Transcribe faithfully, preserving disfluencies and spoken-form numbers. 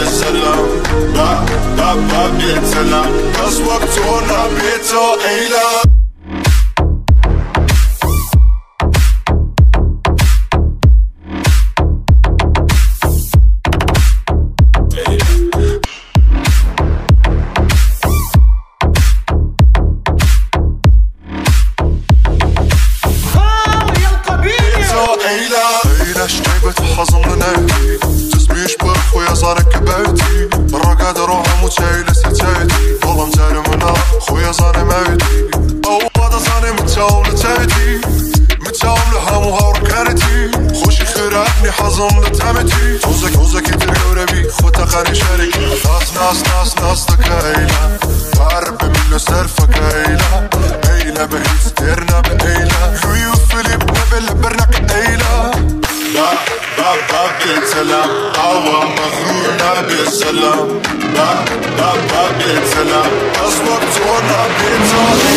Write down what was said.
بالسلام با با با بالسلام بس وقتنا بيتو إيلا حظمنا نهدي تسميش برخويا زارك كباتي الرقاد روحهم وتشايلة ستاتي والله متعلمنا خويا زاري مايدي او بعد زاري متاوم لتاتي متاوم لهام وهاور كارتي خوشي خيراتني حظم لتامتي توزك توزك يترقو ربي خوتا خاني شاركي ناس ناس ناس ناس تكايلا تعرف من سرفة كايلا ايلا بهيت ستيرنا بايلا خويو فيليب نبل برناك ايلا با با با بالسلام أوا مغرونا بالسلام با با با بالسلام أصبر تونا بيتو